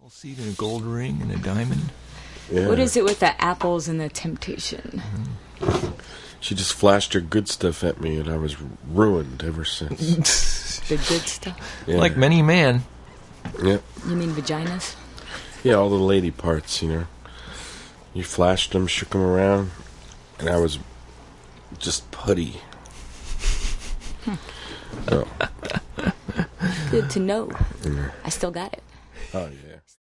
Seed and a gold ring and a diamond. Yeah. What is it with the apples and the temptation? She just flashed her good stuff at me, and I was ruined ever since. The good stuff? Yeah. Like many man. Yep. You mean vaginas? Yeah, all the lady parts, you know. You flashed them, shook them around, and I was just putty. Oh. Good to know. Yeah. I still got it. Oh, yeah.